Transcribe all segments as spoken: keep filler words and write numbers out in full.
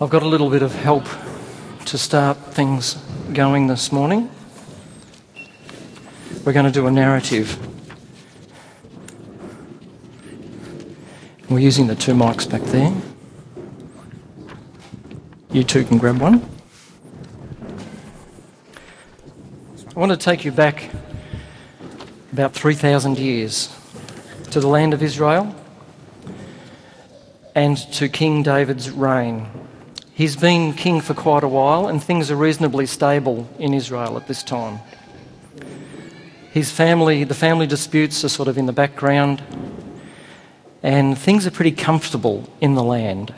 I've got a little bit of help to start things going this morning. We're going to do a narrative. We're using the two mics back there. You two can grab one. I want to take you back about three thousand years to the land of Israel and to King David's reign. He's been king for quite a while and things are reasonably stable in Israel at this time. His family, the family disputes are sort of in the background and things are pretty comfortable in the land.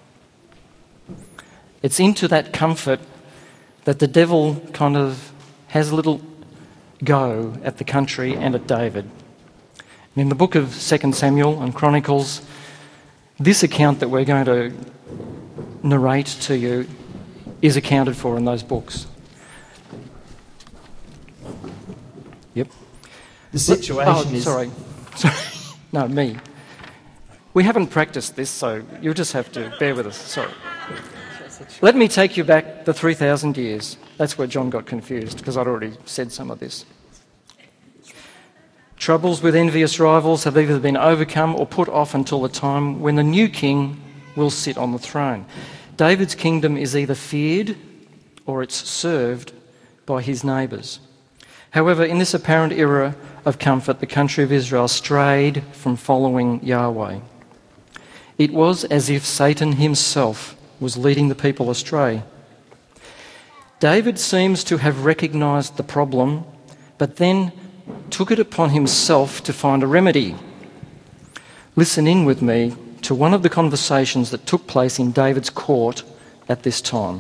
It's into that comfort that the devil kind of has a little go at the country and at David. And in the book of Second Samuel and Chronicles, this account that we're going to narrate to you is accounted for in those books. Yep. The situation oh, is... Sorry. sorry. No, me. We haven't practiced this, so you'll just have to bear with us. Sorry. Let me take you back the three thousand years. That's where John got confused, because I'd already said some of this. Troubles with envious rivals have either been overcome or put off until the time when the new king will sit on the throne. David's kingdom is either feared or it's served by his neighbours. However, in this apparent era of comfort, the country of Israel strayed from following Yahweh. It was as if Satan himself was leading the people astray. David seems to have recognised the problem, but then took it upon himself to find a remedy. Listen in with me to one of the conversations that took place in David's court at this time.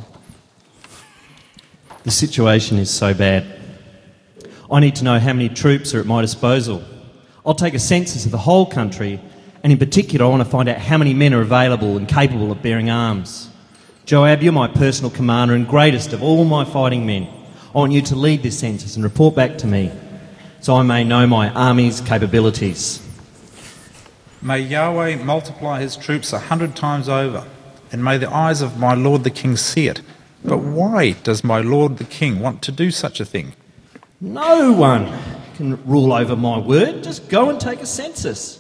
The situation is so bad. I need to know how many troops are at my disposal. I'll take a census of the whole country, and in particular I want to find out how many men are available and capable of bearing arms. Joab, you're my personal commander and greatest of all my fighting men. I want you to lead this census and report back to me, so I may know my army's capabilities. May Yahweh multiply his troops a hundred times over, and may the eyes of my lord the king see it. But why does my lord the king want to do such a thing? No one can rule over my word. Just go and take a census.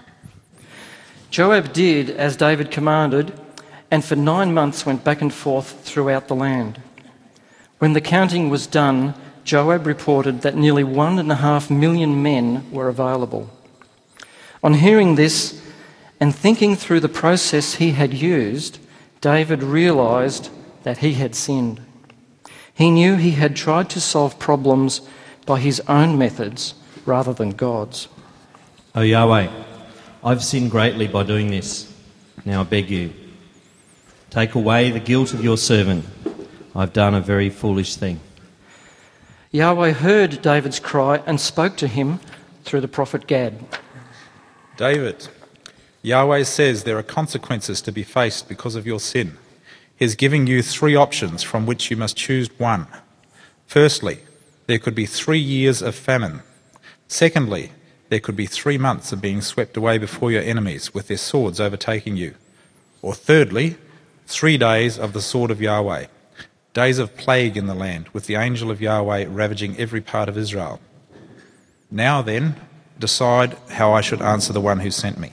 Joab did as David commanded, and for nine months went back and forth throughout the land. When the counting was done, Joab reported that nearly one and a half million men were available. On hearing this and thinking through the process he had used, David realised that he had sinned. He knew he had tried to solve problems by his own methods rather than God's. Oh Yahweh, I've sinned greatly by doing this. Now I beg you, take away the guilt of your servant. I've done a very foolish thing. Yahweh heard David's cry and spoke to him through the prophet Gad. David, Yahweh says there are consequences to be faced because of your sin. He is giving you three options from which you must choose one. Firstly, there could be three years of famine. Secondly, there could be three months of being swept away before your enemies with their swords overtaking you. Or thirdly, three days of the sword of Yahweh, days of plague in the land, with the angel of Yahweh ravaging every part of Israel. Now then, decide how I should answer the one who sent me.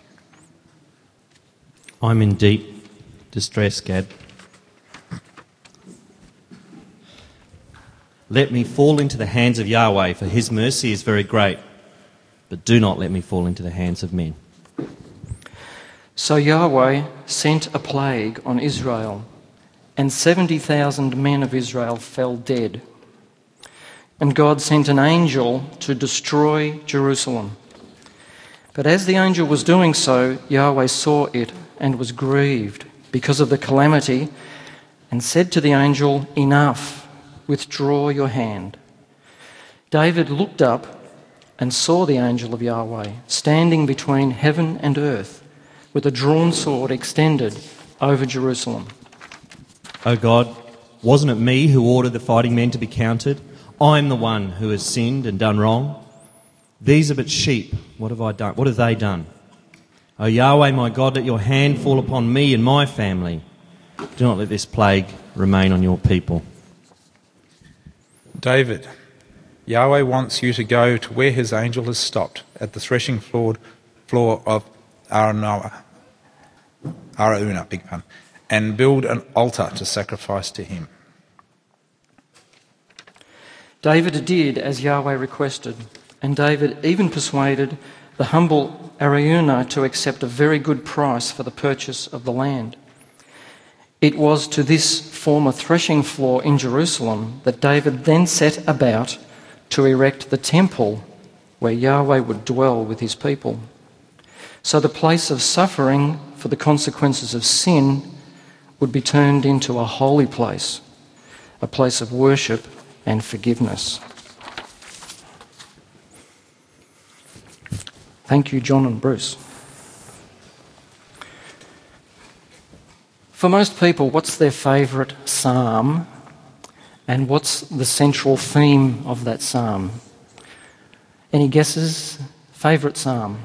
I'm in deep distress, Gad. Let me fall into the hands of Yahweh, for his mercy is very great, but do not let me fall into the hands of men. So Yahweh sent a plague on Israel, and seventy thousand men of Israel fell dead. And God sent an angel to destroy Jerusalem. But as the angel was doing so, Yahweh saw it and was grieved because of the calamity, and said to the angel, "Enough, withdraw your hand." David looked up and saw the angel of Yahweh standing between heaven and earth with a drawn sword extended over Jerusalem. O God, wasn't it me who ordered the fighting men to be counted? I'm the one who has sinned and done wrong. These are but sheep. What have I done? What have they done? O Yahweh, my God, let your hand fall upon me and my family. Do not let this plague remain on your people. David, Yahweh wants you to go to where his angel has stopped, at the threshing floor, floor of Araunah, Araunah, big pun, and build an altar to sacrifice to him. David did as Yahweh requested, and David even persuaded the humble Araunah to accept a very good price for the purchase of the land. It was to this former threshing floor in Jerusalem that David then set about to erect the temple where Yahweh would dwell with his people. So the place of suffering for the consequences of sin would be turned into a holy place, a place of worship and forgiveness. Thank you, John and Bruce. For most people, what's their favourite psalm, and what's the central theme of that psalm? Any guesses? Favourite psalm?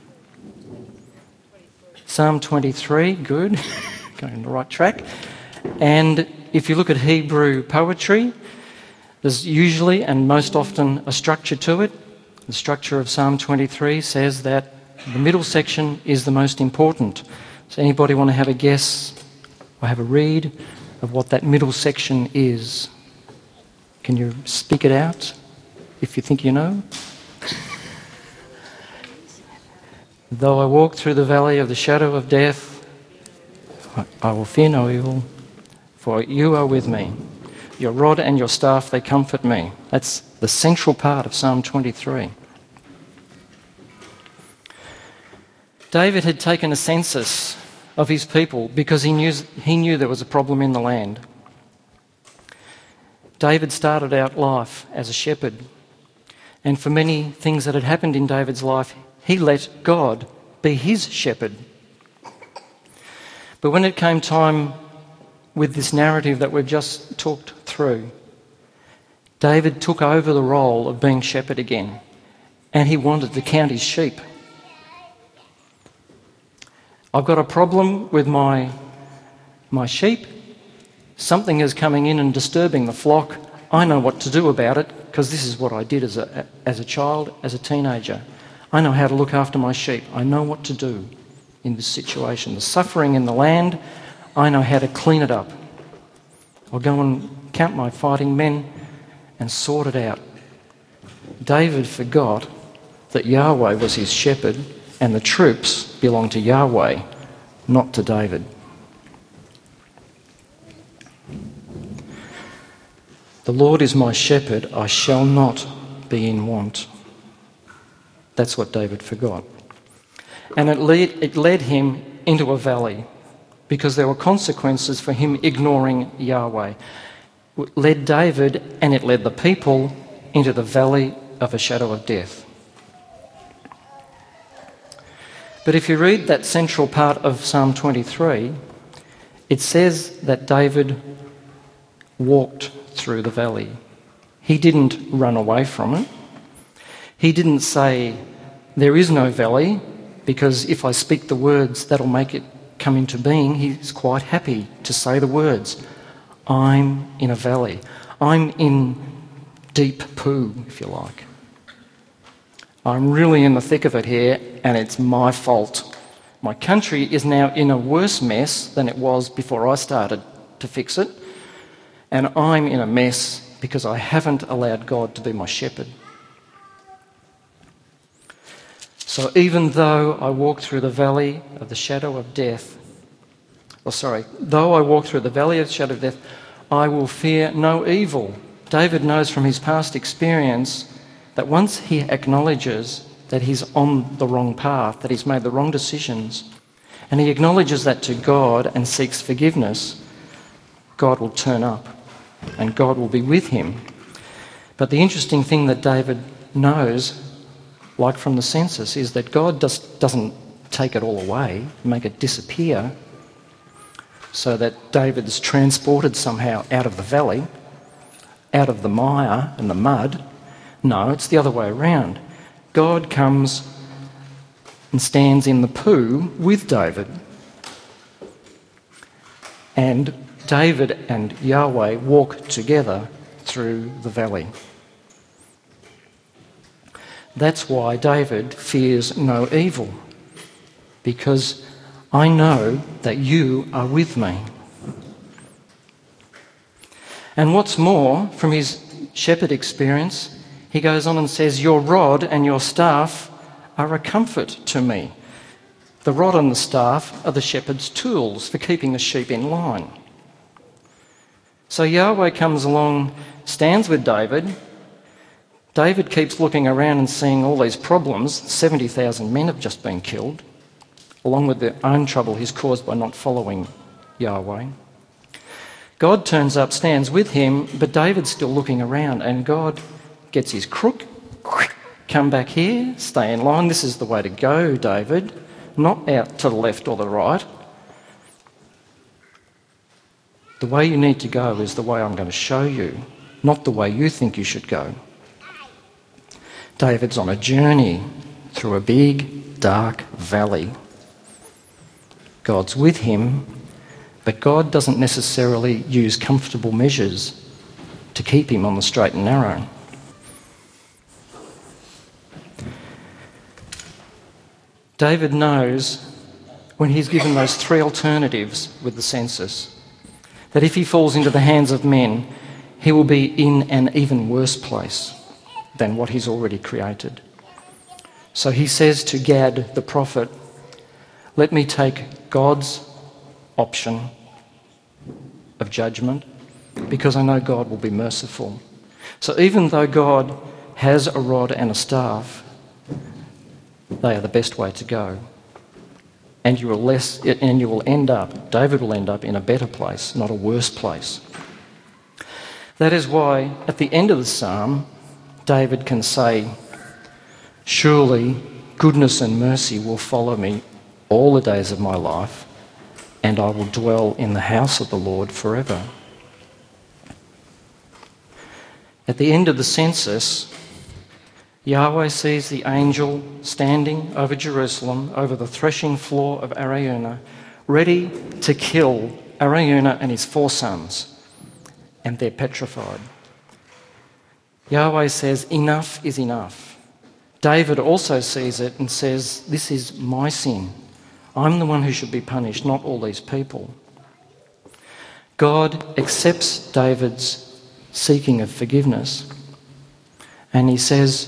Psalm twenty-three, good. Going on the right track. And if you look at Hebrew poetry, there's usually and most often a structure to it. The structure of Psalm twenty-three says that the middle section is the most important. Does anybody want to have a guess or have a read of what that middle section is? Can you speak it out if you think you know? Though I walk through the valley of the shadow of death, I will fear no evil, for you are with me. Your rod and your staff, they comfort me. That's the central part of Psalm twenty-three. David had taken a census of his people because he knew, he knew there was a problem in the land. David started out life as a shepherd, and for many things that had happened in David's life, he let God be his shepherd. But when it came time with this narrative that we've just talked through, David took over the role of being shepherd again, and he wanted to count his sheep. I've got a problem with my, my sheep. Something is coming in and disturbing the flock. I know what to do about it because this is what I did as a, as a child, as a teenager. I know how to look after my sheep. I know what to do in this situation. The suffering in the land, I know how to clean it up. I'll go and count my fighting men and sort it out. David forgot that Yahweh was his shepherd and the troops belonged to Yahweh, not to David. The Lord is my shepherd, I shall not be in want. That's what David forgot. And it led, it led him into a valley because there were consequences for him ignoring Yahweh. It led David and it led the people into the valley of a shadow of death. But if you read that central part of Psalm twenty-three, it says that David walked through the valley. He didn't run away from it. He didn't say, there is no valley, because if I speak the words, that'll make it come into being. He's quite happy to say the words, I'm in a valley. I'm in deep poo, if you like. I'm really in the thick of it here, and it's my fault. My country is now in a worse mess than it was before I started to fix it, and I'm in a mess because I haven't allowed God to be my shepherd. So even though I walk through the valley of the shadow of death, or sorry, though I walk through the valley of the shadow of death, I will fear no evil. David knows from his past experience that once he acknowledges that he's on the wrong path, that he's made the wrong decisions, and he acknowledges that to God and seeks forgiveness, God will turn up and God will be with him. But the interesting thing that David knows, like from the census, is that God just doesn't take it all away, make it disappear, so that David's transported somehow out of the valley, out of the mire and the mud. No, it's the other way around. God comes and stands in the poo with David. and David and Yahweh walk together through the valley. That's why David fears no evil, because I know that you are with me. And what's more, from his shepherd experience, he goes on and says, your rod and your staff are a comfort to me. The rod and the staff are the shepherd's tools for keeping the sheep in line. So Yahweh comes along, stands with David. David keeps looking around and seeing all these problems. seventy thousand men have just been killed, along with their own trouble he's caused by not following Yahweh. God turns up, stands with him, but David's still looking around, and God gets his crook. Come back here, stay in line. This is the way to go, David. Not out to the left or the right. The way you need to go is the way I'm going to show you, not the way you think you should go. David's on a journey through a big, dark valley. God's with him, but God doesn't necessarily use comfortable measures to keep him on the straight and narrow. David knows, when he's given those three alternatives with the census, that if he falls into the hands of men, he will be in an even worse place than what he's already created. So he says to Gad the prophet, let me take God's option of judgment, because I know God will be merciful. So even though God has a rod and a staff, they are the best way to go. And you will less, and you will end up, David will end up in a better place, not a worse place. That is why at the end of the psalm, David can say, surely goodness and mercy will follow me all the days of my life, and I will dwell in the house of the Lord forever. At the end of the census, Yahweh sees the angel standing over Jerusalem, over the threshing floor of Araunah, ready to kill Araunah and his four sons, and they're petrified. Yahweh says, enough is enough. David also sees it and says, this is my sin. I'm the one who should be punished, not all these people. God accepts David's seeking of forgiveness, and he says,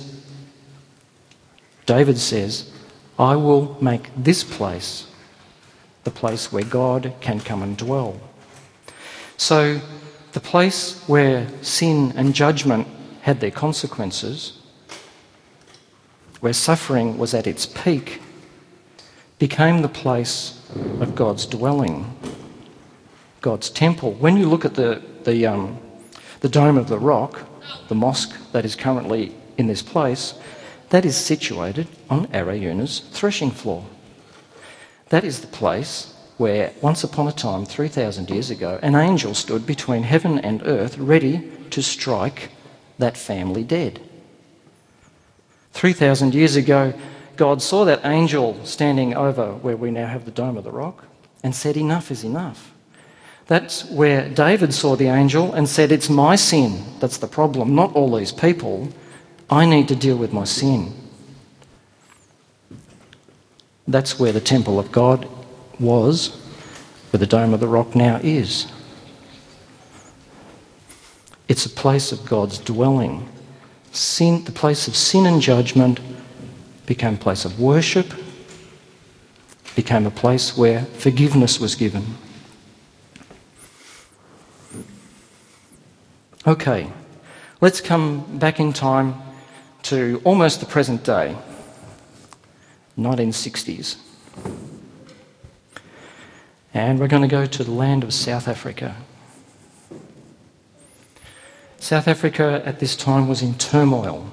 David says, I will make this place the place where God can come and dwell. So the place where sin and judgment had their consequences, where suffering was at its peak, became the place of God's dwelling, God's temple. When you look at the, the, um, the Dome of the Rock, the mosque that is currently in this place, that is situated on Araunah's threshing floor. That is the place where, once upon a time, three thousand years ago, an angel stood between heaven and earth ready to strike that family dead. three thousand years ago, God saw that angel standing over where we now have the Dome of the Rock and said, enough is enough. That's where David saw the angel and said, it's my sin that's the problem, not all these people. I need to deal with my sin. That's where the temple of God was, where the Dome of the Rock now is. It's a place of God's dwelling. Sin, the place of sin and judgment became a place of worship, became a place where forgiveness was given. Okay, let's come back in time to almost the present day, nineteen sixties. And we're going to go to the land of South Africa. South Africa at this time was in turmoil.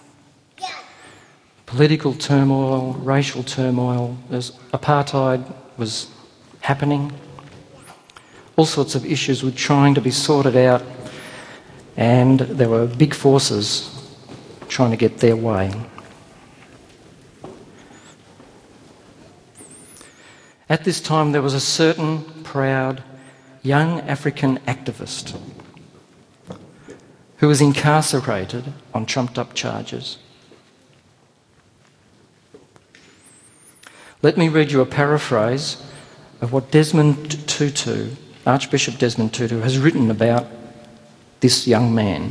Political turmoil, racial turmoil, there's apartheid was happening. All sorts of issues were trying to be sorted out, and there were big forces trying to get their way. At this time, there was a certain proud young African activist who was incarcerated on trumped-up charges. Let me read you a paraphrase of what Desmond Tutu, Archbishop Desmond Tutu, has written about this young man.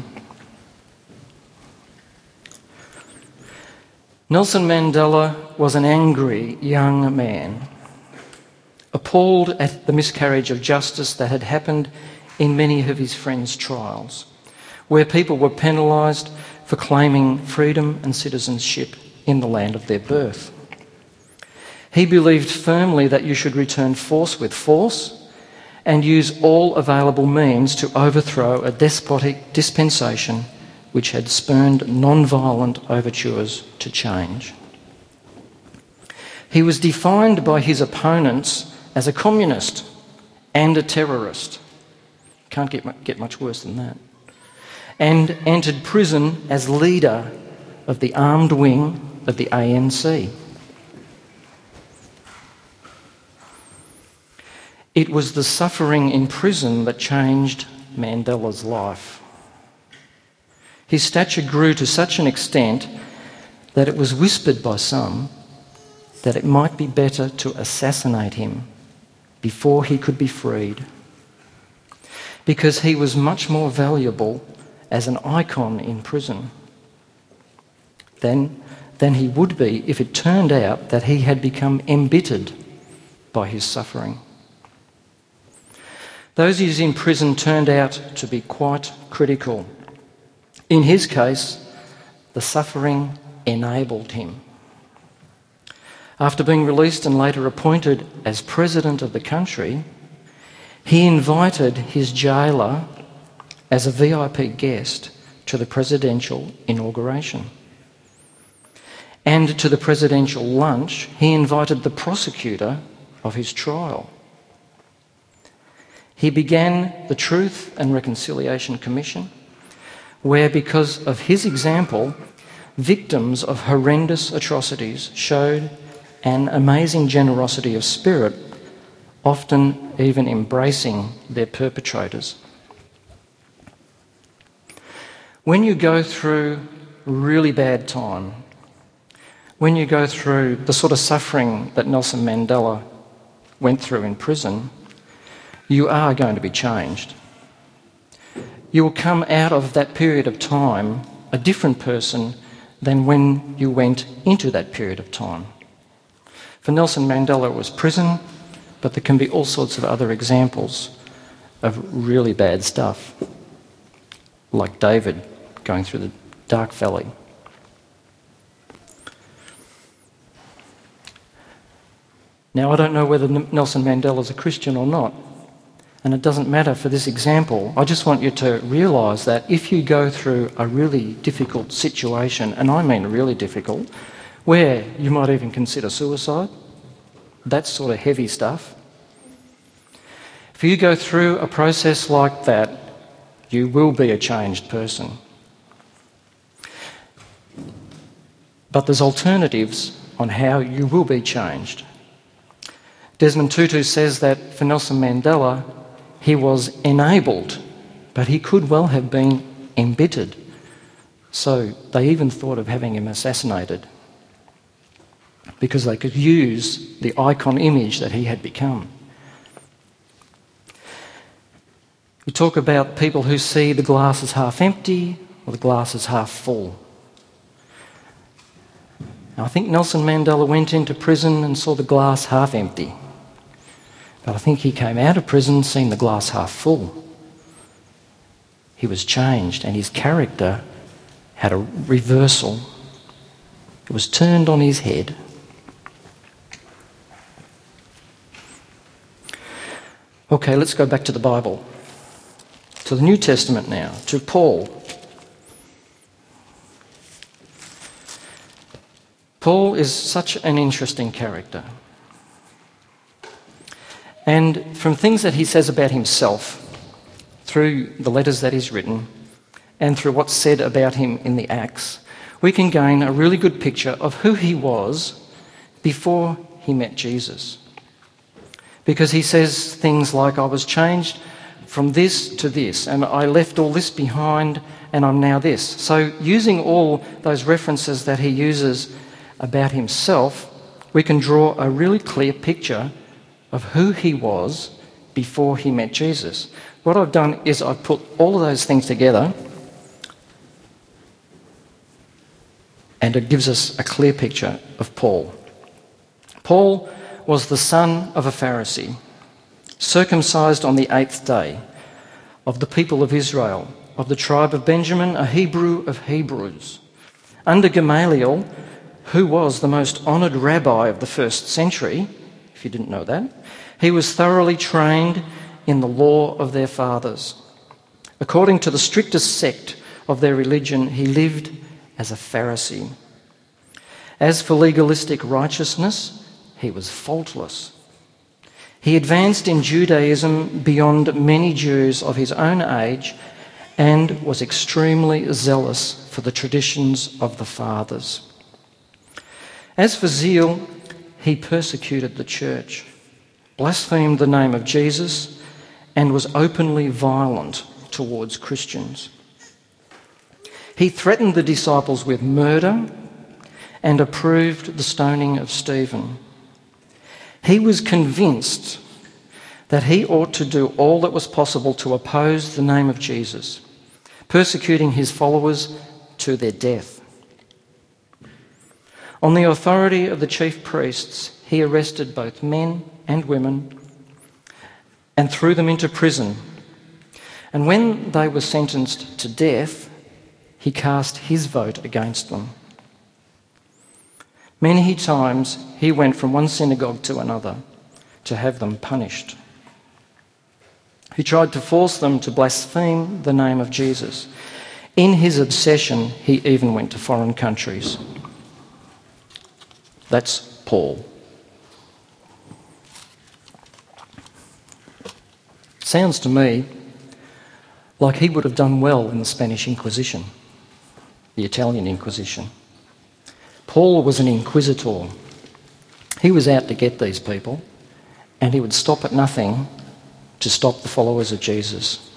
Nelson Mandela was an angry young man, appalled at the miscarriage of justice that had happened in many of his friends' trials, where people were penalised for claiming freedom and citizenship in the land of their birth. He believed firmly that you should return force with force and use all available means to overthrow a despotic dispensation which had spurned non-violent overtures to change. He was defined by his opponents as a communist and a terrorist. Can't get, get much worse than that. And entered prison as leader of the armed wing of the A N C. It was the suffering in prison that changed Mandela's life. His stature grew to such an extent that it was whispered by some that it might be better to assassinate him before he could be freed, because he was much more valuable as an icon in prison than, than he would be if it turned out that he had become embittered by his suffering. Those years in prison turned out to be quite critical. In his case, the suffering enabled him. After being released and later appointed as president of the country, he invited his jailer as a V I P guest to the presidential inauguration. And to the presidential lunch, he invited the prosecutor of his trial. He began the Truth and Reconciliation Commission, where, because of his example, victims of horrendous atrocities showed an amazing generosity of spirit, often even embracing their perpetrators. When you go through really bad time, when you go through the sort of suffering that Nelson Mandela went through in prison, you are going to be changed. You will come out of that period of time a different person than when you went into that period of time. For Nelson Mandela, it was prison, but there can be all sorts of other examples of really bad stuff, like David going through the dark valley. Now, I don't know whether Nelson Mandela is a Christian or not, and it doesn't matter for this example. I just want you to realise that if you go through a really difficult situation, and I mean really difficult, where you might even consider suicide, that sort of heavy stuff, if you go through a process like that, you will be a changed person. But there's alternatives on how you will be changed. Desmond Tutu says that for Nelson Mandela, he was enabled, but he could well have been embittered. So they even thought of having him assassinated because they could use the icon image that he had become. We talk about people who see the glass as half empty or the glass as half full. Now, I think Nelson Mandela went into prison and saw the glass half empty. But I think he came out of prison seeing the glass half full. He was changed and his character had a reversal. It was turned on his head. Okay, let's go back to the Bible. To the New Testament now, to Paul. Paul is such an interesting character. And from things that he says about himself, through the letters that he's written, and through what's said about him in the Acts, we can gain a really good picture of who he was before he met Jesus. because he says things like, I was changed from this to this, and I left all this behind, and I'm now this. So using all those references that he uses about himself, we can draw a really clear picture of who he was before he met Jesus. What I've done is I've put all of those things together, and it gives us a clear picture of Paul. Paul was the son of a Pharisee, circumcised on the eighth day, of the people of Israel, of the tribe of Benjamin, a Hebrew of Hebrews. Under Gamaliel, who was the most honoured rabbi of the first century, if you didn't know that, he was thoroughly trained in the law of their fathers. According to the strictest sect of their religion, he lived as a Pharisee. As for legalistic righteousness, he was faultless. He advanced in Judaism beyond many Jews of his own age and was extremely zealous for the traditions of the fathers. As for zeal, he persecuted the church, blasphemed the name of Jesus, and was openly violent towards Christians. He threatened the disciples with murder and approved the stoning of Stephen. He was convinced that he ought to do all that was possible to oppose the name of Jesus, persecuting his followers to their death. On the authority of the chief priests, he arrested both men and women and threw them into prison. And when they were sentenced to death, he cast his vote against them. Many times he went from one synagogue to another to have them punished. He tried to force them to blaspheme the name of Jesus. In his obsession, he even went to foreign countries. That's Paul. Sounds to me like he would have done well in the Spanish Inquisition, the Italian Inquisition. Paul was an inquisitor. He was out to get these people, and he would stop at nothing to stop the followers of Jesus.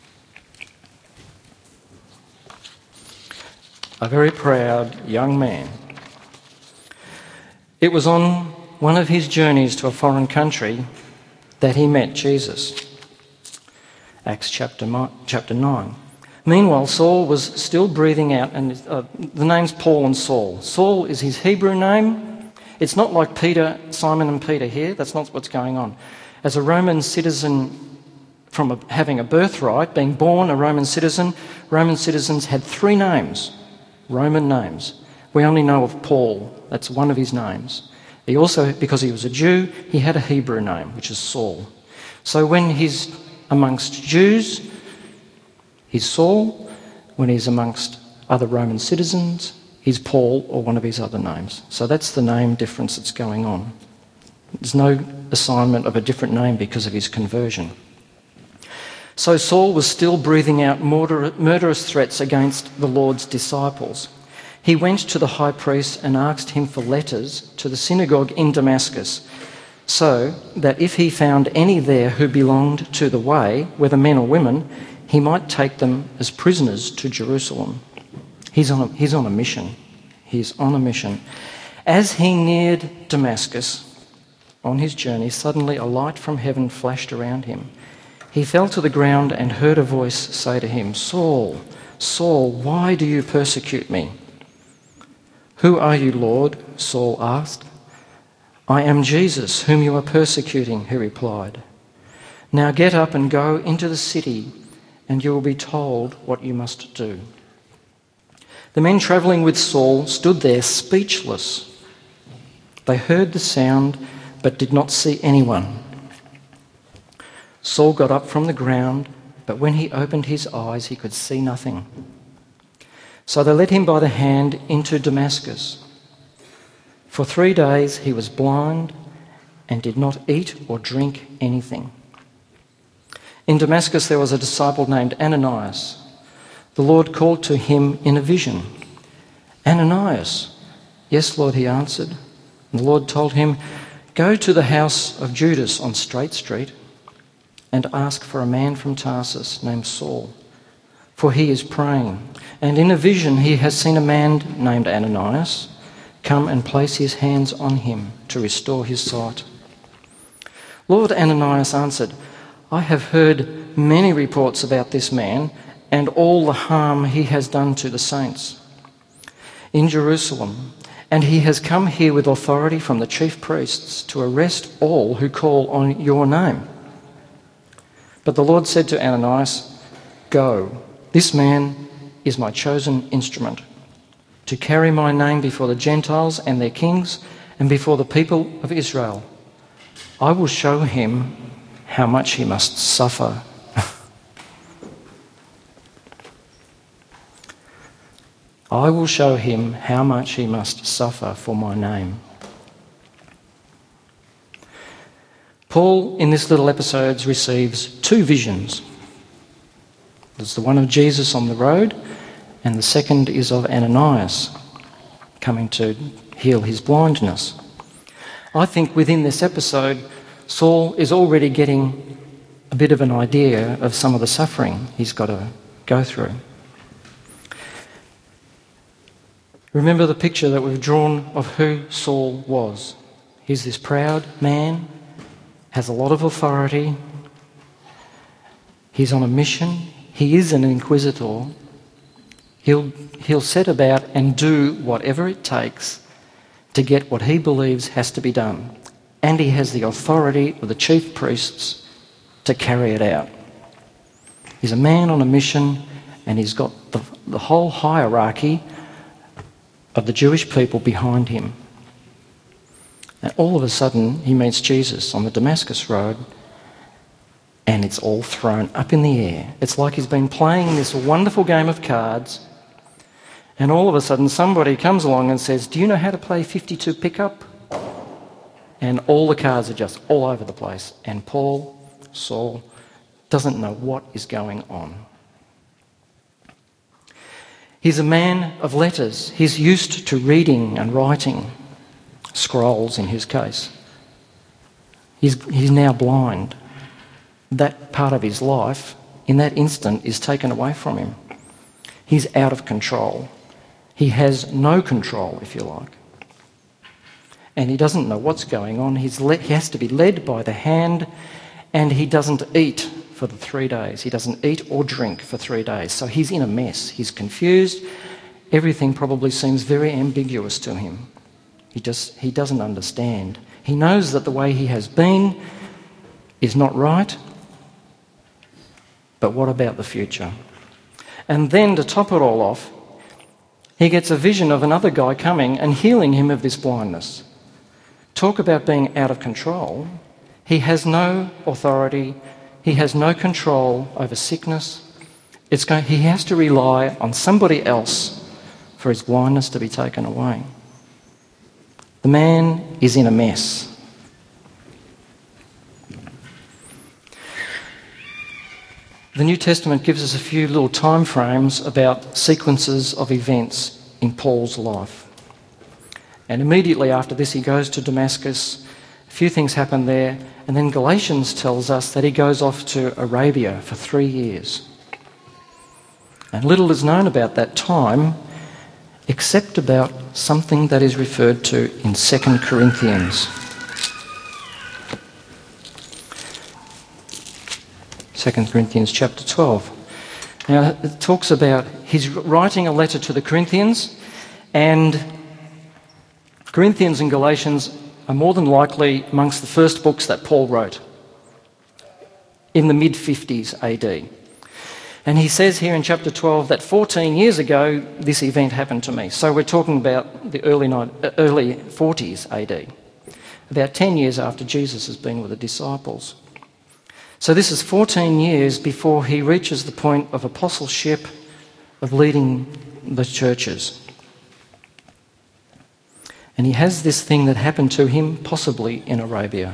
A very proud young man. It was on one of his journeys to a foreign country that he met Jesus. Acts chapter nine. Meanwhile, Saul was still breathing out, and uh, the name's Paul and Saul. Saul is his Hebrew name. It's not like Peter, Simon and Peter here. That's not what's going on. As a Roman citizen, from a, having a birthright, being born a Roman citizen, Roman citizens had three names, Roman names. We only know of Paul. That's one of his names. He also, because he was a Jew, he had a Hebrew name, which is Saul. So when he's amongst Jews, he's Saul. When he's amongst other Roman citizens, he's Paul or one of his other names. So that's the name difference that's going on. There's no assignment of a different name because of his conversion. So Saul was still breathing out murderous threats against the Lord's disciples. He went to the high priest and asked him for letters to the synagogue in Damascus, so that if he found any there who belonged to the way, whether men or women, he might take them as prisoners to Jerusalem. He's on a, he's on a mission. He's on a mission. As he neared Damascus on his journey, suddenly a light from heaven flashed around him. He fell to the ground and heard a voice say to him, "Saul, Saul, why do you persecute me?" "Who are you, Lord?" Saul asked. "I am Jesus, whom you are persecuting," he replied. "Now get up and go into the city, and you will be told what you must do." The men travelling with Saul stood there speechless. They heard the sound, but did not see anyone. Saul got up from the ground, but when he opened his eyes, he could see nothing. So they led him by the hand into Damascus. For three days he was blind and did not eat or drink anything. In Damascus there was a disciple named Ananias. The Lord called to him in a vision. "Ananias." "Yes, Lord," he answered. And the Lord told him, Go to the house of Judas on Straight Street and ask for a man from Tarsus named Saul, for he is praying. And in a vision he has seen a man named Ananias come and place his hands on him to restore his sight." Lord, Ananias answered, "I have heard many reports about this man and all the harm he has done to the saints in Jerusalem, and he has come here with authority from the chief priests to arrest all who call on your name." But the Lord said to Ananias, "Go, this man is my chosen instrument to carry my name before the Gentiles and their kings and before the people of Israel. I will show him how much he must suffer." I will show him how much he must suffer for my name. Paul, in this little episode, receives two visions. There's the one of Jesus on the road, and the second is of Ananias coming to heal his blindness. I think within this episode, Saul is already getting a bit of an idea of some of the suffering he's got to go through. Remember the picture that we've drawn of who Saul was. He's this proud man, has a lot of authority, he's on a mission, he is an inquisitor. He'll, he'll set about and do whatever it takes to get what he believes has to be done. And he has the authority of the chief priests to carry it out. He's a man on a mission, and he's got the, the whole hierarchy of the Jewish people behind him. And all of a sudden, he meets Jesus on the Damascus Road, and it's all thrown up in the air. It's like he's been playing this wonderful game of cards, and all of a sudden somebody comes along and says, "Do you know how to play fifty-two pickup?" And all the cards are just all over the place. And Paul, Saul, doesn't know what is going on. He's a man of letters. He's used to reading and writing, scrolls in his case. He's, he's now blind. That part of his life, in that instant, is taken away from him. He's out of control. He has no control, if you like. And he doesn't know what's going on. He's le- he has to be led by the hand, and he doesn't eat for the three days. He doesn't eat or drink for three days. So he's in a mess. He's confused. Everything probably seems very ambiguous to him. He just he doesn't understand. He knows that the way he has been is not right. But what about the future? And then to top it all off, he gets a vision of another guy coming and healing him of this blindness. Talk about being out of control. He has no authority. He has no control over sickness. It's going, he has to rely on somebody else for his blindness to be taken away. The man is in a mess. The New Testament gives us a few little time frames about sequences of events in Paul's life. And immediately after this, he goes to Damascus. A few things happen there. And then Galatians tells us that he goes off to Arabia for three years. And little is known about that time, except about something that is referred to in Second Corinthians. Second Corinthians chapter twelve. Now, it talks about he's writing a letter to the Corinthians, and Corinthians and Galatians are more than likely amongst the first books that Paul wrote in the mid fifties A D. And he says here in chapter twelve that fourteen years ago this event happened to me. So we're talking about the early, early forties A D, about ten years after Jesus has been with the disciples. So this is fourteen years before he reaches the point of apostleship, of leading the churches. And he has this thing that happened to him, possibly in Arabia.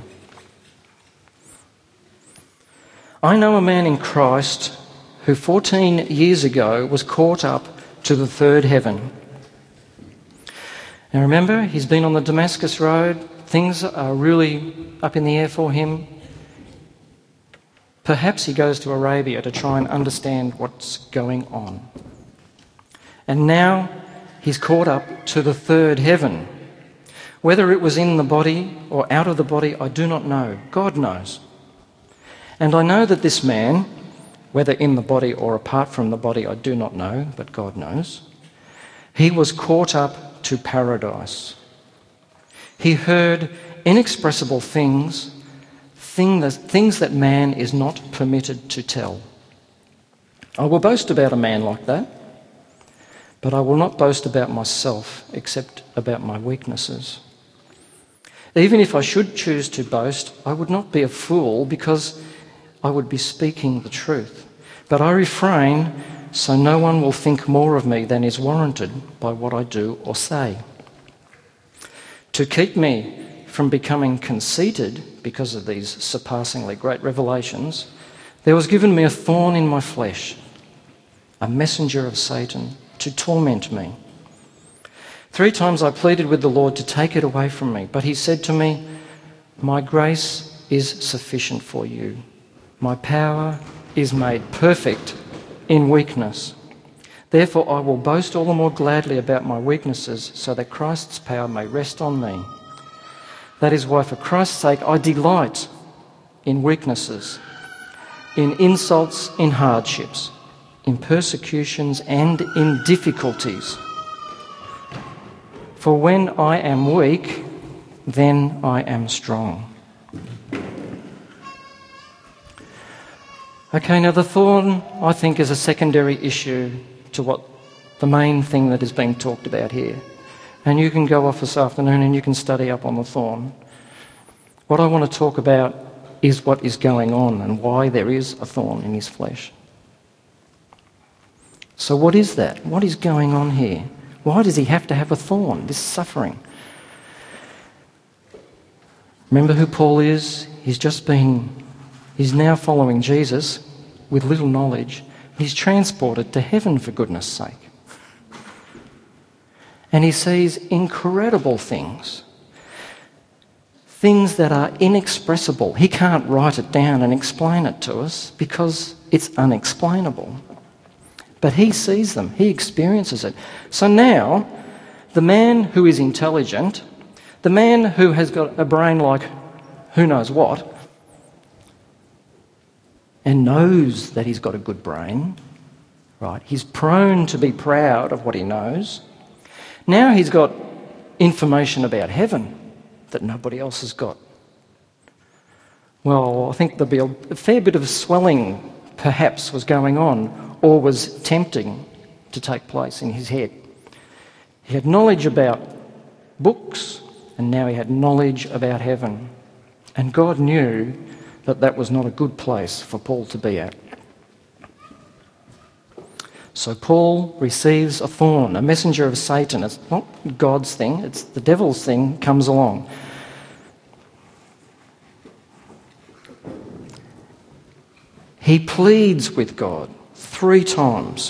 I know a man in Christ who fourteen years ago was caught up to the third heaven. Now remember, he's been on the Damascus Road, things are really up in the air for him, perhaps he goes to Arabia to try and understand what's going on. And now he's caught up to the third heaven. Whether it was in the body or out of the body, I do not know. God knows. And I know that this man, whether in the body or apart from the body, I do not know, but God knows, he was caught up to paradise. He heard inexpressible things, things that man is not permitted to tell. I will boast about a man like that, but I will not boast about myself except about my weaknesses. Even if I should choose to boast, I would not be a fool because I would be speaking the truth. But I refrain so no one will think more of me than is warranted by what I do or say. To keep me from becoming conceited because of these surpassingly great revelations, there was given me a thorn in my flesh, a messenger of Satan to torment me. Three times I pleaded with the Lord to take it away from me, but he said to me, "My grace is sufficient for you. My power is made perfect in weakness. Therefore I will boast all the more gladly about my weaknesses, so that Christ's power may rest on me. That is why, for Christ's sake, I delight in weaknesses, in insults, in hardships, in persecutions, and in difficulties. For when I am weak, then I am strong." Okay, now the thorn, I think, is a secondary issue to what the main thing that is being talked about here. And you can go off this afternoon and you can study up on the thorn. What I want to talk about is what is going on and why there is a thorn in his flesh. So what is that? What is going on here? Why does he have to have a thorn, this suffering? Remember who Paul is? He's just been, he's now following Jesus with little knowledge. He's transported to heaven, for goodness sake. And he sees incredible things. Things that are inexpressible. He can't write it down and explain it to us because it's unexplainable. But he sees them, he experiences it. So now, the man who is intelligent, the man who has got a brain like who knows what, and knows that he's got a good brain, right? He's prone to be proud of what he knows. Now he's got information about heaven that nobody else has got. Well, I think there'll be a fair bit of swelling perhaps was going on, or was tempting to take place in his head. He had knowledge about books, and now he had knowledge about heaven. And God knew that that was not a good place for Paul to be at. So Paul receives a thorn, a messenger of Satan. It's not God's thing, it's the devil's thing, comes along. He pleads with God three times.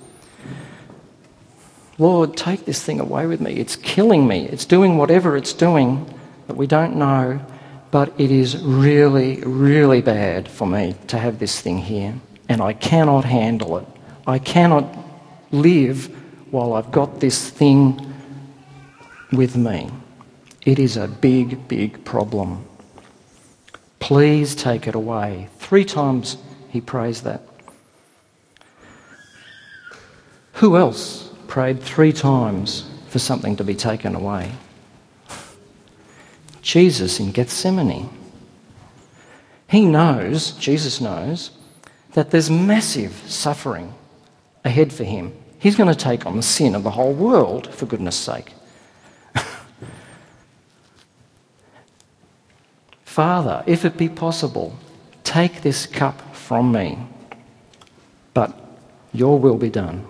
"Lord, take this thing away with me. It's killing me. It's doing whatever it's doing that we don't know, but it is really, really bad for me to have this thing here, and I cannot handle it. I cannot live while I've got this thing with me. It is a big, big problem. Please take it away." Three times he prays that. Who else prayed three times for something to be taken away? Jesus in Gethsemane. He knows, Jesus knows, that there's massive suffering ahead for him. He's going to take on the sin of the whole world, for goodness sake. "Father, if it be possible, take this cup from me, but your will be done."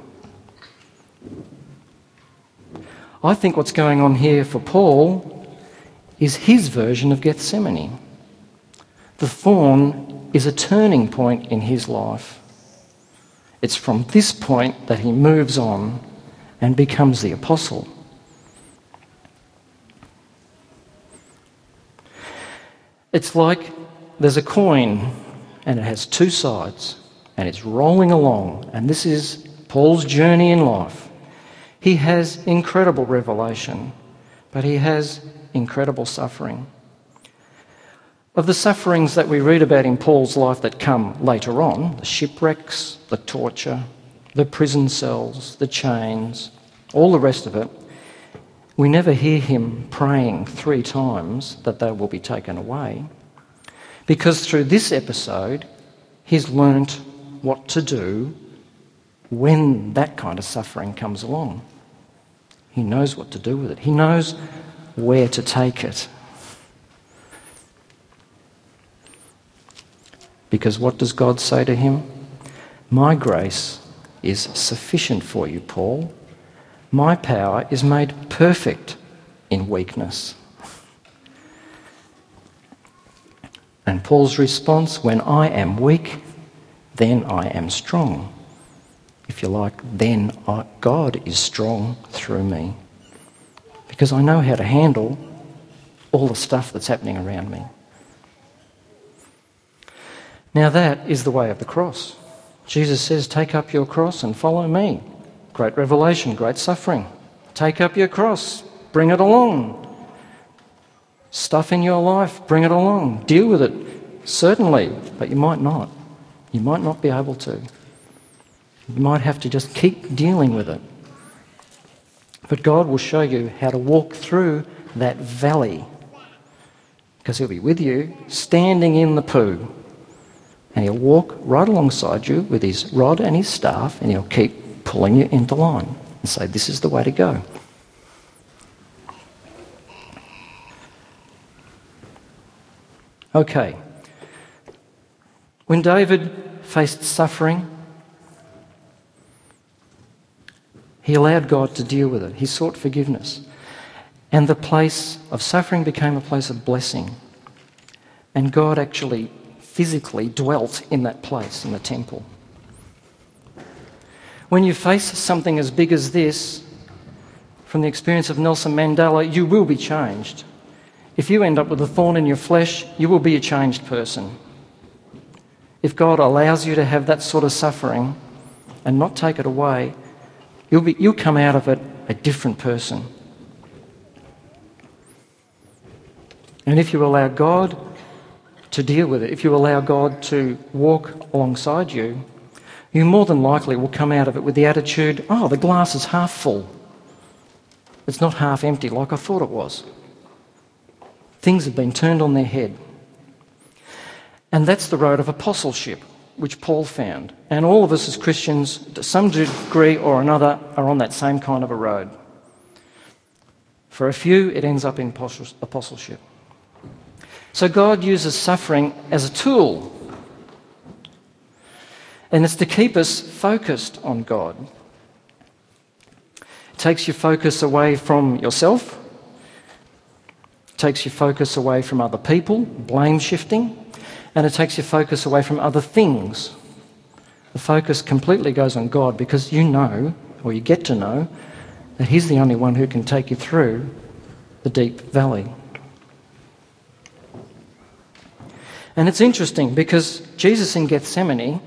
I think what's going on here for Paul is his version of Gethsemane. The thorn is a turning point in his life. It's from this point that he moves on and becomes the apostle. It's like there's a coin and it has two sides and it's rolling along, and this is Paul's journey in life. He has incredible revelation, but he has incredible suffering. Of the sufferings that we read about in Paul's life that come later on, the shipwrecks, the torture, the prison cells, the chains, all the rest of it, we never hear him praying three times that they will be taken away, because through this episode he's learnt what to do when that kind of suffering comes along. He knows what to do with it. He knows where to take it. Because what does God say to him? My grace is sufficient for you, Paul. My power is made perfect in weakness. And Paul's response, when I am weak, then I am strong. If you like, then I, God is strong through me. Because I know how to handle all the stuff that's happening around me. Now that is the way of the cross. Jesus says, take up your cross and follow me. Great revelation, great suffering. Take up your cross, bring it along. Stuff in your life, bring it along. Deal with it, certainly, but you might not. You might not be able to. You might have to just keep dealing with it. But God will show you how to walk through that valley, because he'll be with you, standing in the poo. And he'll walk right alongside you with his rod and his staff, and he'll keep pulling you into line and say, this is the way to go. Okay. When David faced suffering, he allowed God to deal with it. He sought forgiveness. And the place of suffering became a place of blessing. And God actually physically dwelt in that place, in the temple. When you face something as big as this, from the experience of Nelson Mandela, you will be changed. If you end up with a thorn in your flesh, you will be a changed person. If God allows you to have that sort of suffering and not take it away, you'll be, you'll come out of it a different person. And if you allow God to deal with it, if you allow God to walk alongside you, you more than likely will come out of it with the attitude, oh, the glass is half full. It's not half empty like I thought it was. Things have been turned on their head. And that's the road of apostleship, which Paul found. And all of us as Christians, to some degree or another, are on that same kind of a road. For a few, it ends up in apostleship. So God uses suffering as a tool. And it's to keep us focused on God. It takes your focus away from yourself. It takes your focus away from other people, blame shifting. And it takes your focus away from other things. The focus completely goes on God, because you know, or you get to know, that he's the only one who can take you through the deep valley. And it's interesting because Jesus in Gethsemane,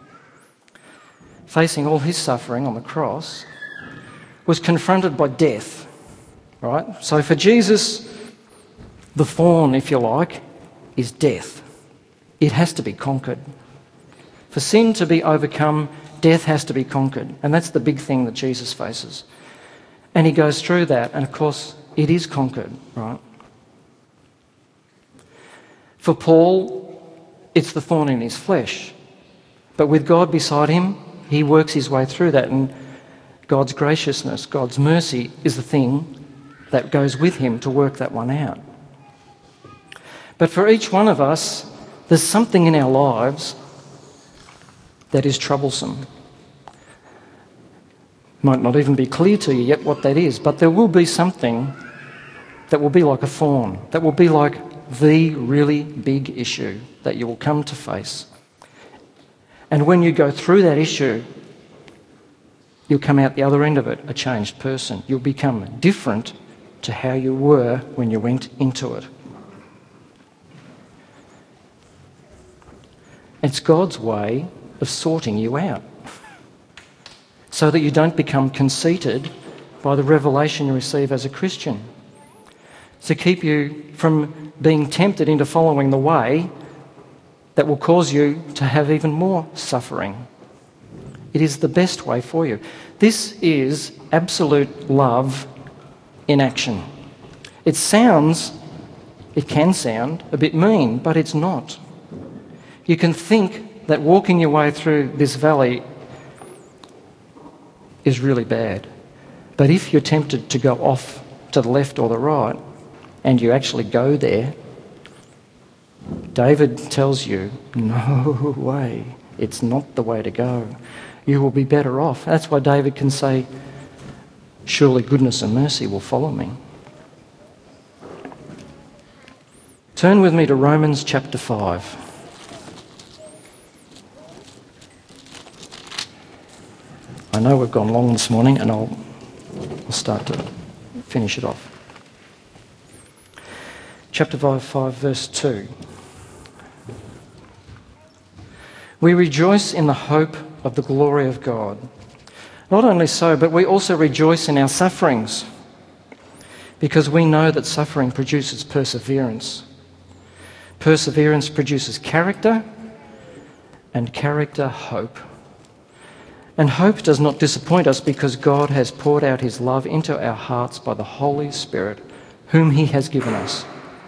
facing all his suffering on the cross, was confronted by death. Right? So for Jesus, the thorn, if you like, is death. It has to be conquered. For sin to be overcome, death has to be conquered. And that's the big thing that Jesus faces. And he goes through that, and of course, it is conquered, right? For Paul, it's the thorn in his flesh. But with God beside him, he works his way through that, and God's graciousness, God's mercy is the thing that goes with him to work that one out. But for each one of us, there's something in our lives that is troublesome. Might not even be clear to you yet what that is, but there will be something that will be like a thorn, that will be like the really big issue that you will come to face. And when you go through that issue, you'll come out the other end of it a changed person. You'll become different to how you were when you went into it. It's God's way of sorting you out so that you don't become conceited by the revelation you receive as a Christian. To keep you from being tempted into following the way that will cause you to have even more suffering. It is the best way for you. This is absolute love in action. It sounds, it can sound a bit mean, but it's not. You can think that walking your way through this valley is really bad. But if you're tempted to go off to the left or the right, and you actually go there, David tells you, no way, it's not the way to go. You will be better off. That's why David can say, surely goodness and mercy will follow me. Turn with me to Romans chapter five. I know we've gone long this morning, and I'll, I'll start to finish it off. Chapter five, five, verse two. We rejoice in the hope of the glory of God. Not only so, but we also rejoice in our sufferings, because we know that suffering produces perseverance. Perseverance produces character, and character, hope. And hope does not disappoint us, because God has poured out his love into our hearts by the Holy Spirit, whom he has given us.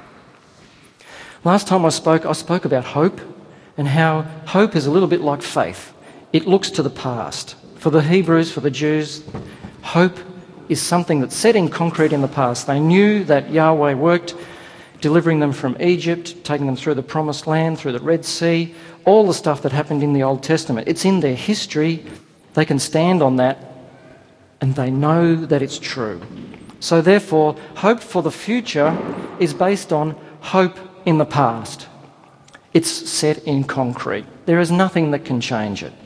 Last time I spoke, I spoke about hope and how hope is a little bit like faith. It looks to the past. For the Hebrews, for the Jews, hope is something that's set in concrete in the past. They knew that Yahweh worked, delivering them from Egypt, taking them through the Promised Land, through the Red Sea, all the stuff that happened in the Old Testament. It's in their history. They can stand on that, and they know that it's true. So therefore, hope for the future is based on hope in the past. It's set in concrete. There is nothing that can change it.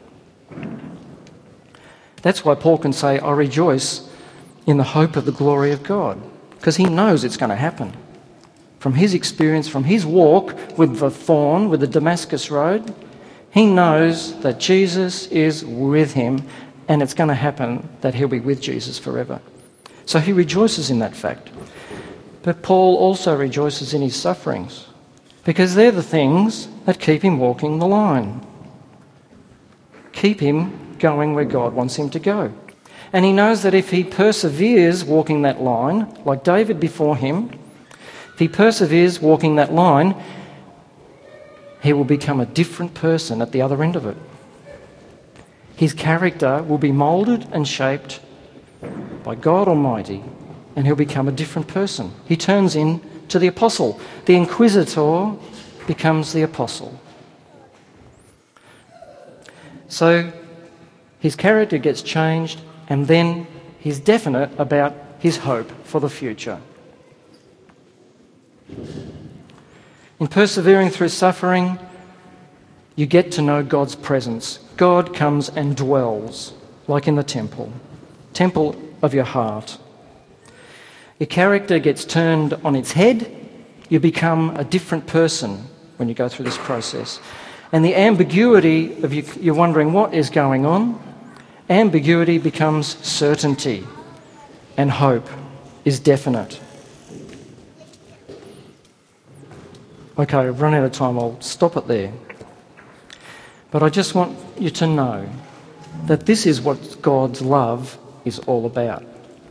That's why Paul can say, I rejoice in the hope of the glory of God, because he knows it's going to happen. From his experience, from his walk with the thorn, with the Damascus road, he knows that Jesus is with him, and it's going to happen that he'll be with Jesus forever. So he rejoices in that fact. But Paul also rejoices in his sufferings, because they're the things that keep him walking the line, keep him going where God wants him to go. And he knows that if he perseveres walking that line, like David before him, if he perseveres walking that line, he will become a different person at the other end of it. His character will be moulded and shaped by God Almighty, and he'll become a different person. He turns into the apostle. The inquisitor becomes the apostle. So his character gets changed, and then he's definite about his hope for the future. In persevering through suffering, you get to know God's presence. God comes and dwells, like in the temple, temple of your heart. Your character gets turned on its head. You become a different person when you go through this process. And the ambiguity of you, you're wondering what is going on, ambiguity becomes certainty, and hope is definite. Okay, I've run out of time. I'll stop it there. But I just want you to know that this is what God's love is all about.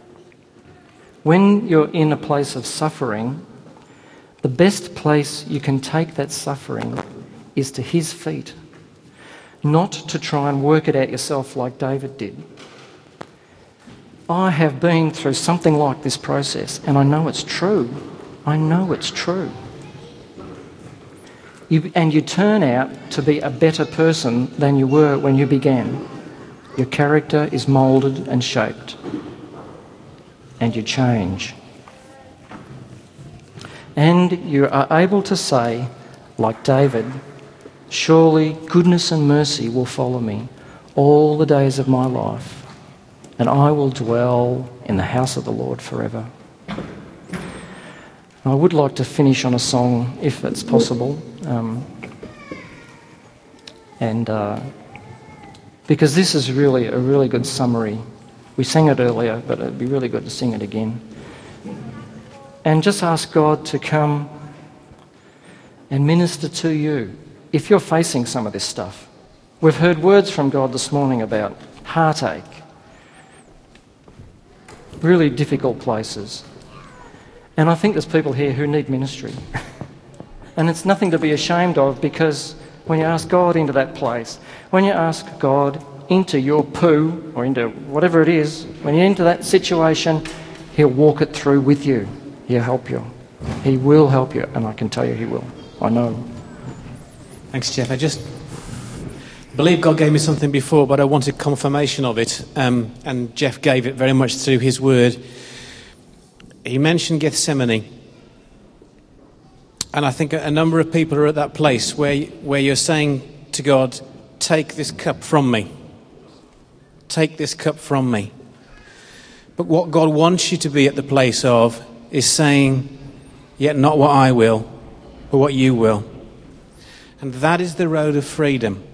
When you're in a place of suffering, the best place you can take that suffering is to his feet, not to try and work it out yourself like David did. I have been through something like this process, and I know it's true. I know it's true. You, and you turn out to be a better person than you were when you began. Your character is moulded and shaped, and you change. And you are able to say, like David, surely goodness and mercy will follow me all the days of my life, and I will dwell in the house of the Lord forever. I would like to finish on a song, if it's possible. Um, And uh, because this is really a really good summary. We sang it earlier, but it'd be really good to sing it again. And just ask God to come and minister to you if you're facing some of this stuff. We've heard words from God this morning about heartache, really difficult places. And I think there's people here who need ministry. And it's nothing to be ashamed of, because when you ask God into that place, when you ask God into your poo or into whatever it is, when you're into that situation, He'll walk it through with you. He'll help you. He will help you, and I can tell you He will. I know. Thanks, Jeff. I just believe God gave me something before, but I wanted confirmation of it, um, and Jeff gave it very much through his word. He mentioned Gethsemane, and I think a number of people are at that place where, where you're saying to God, take this cup from me. Take this cup from me. But what God wants you to be at the place of is saying, yet not what I will, but what you will. And that is the road of freedom.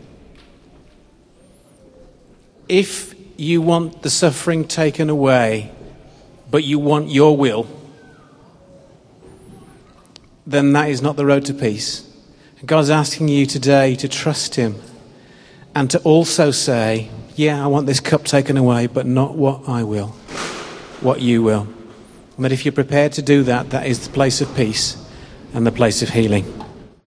If you want the suffering taken away, but you want your will, then that is not the road to peace. God's asking you today to trust Him and to also say, yeah, I want this cup taken away, but not what I will, what you will. But if you're prepared to do that, that is the place of peace and the place of healing.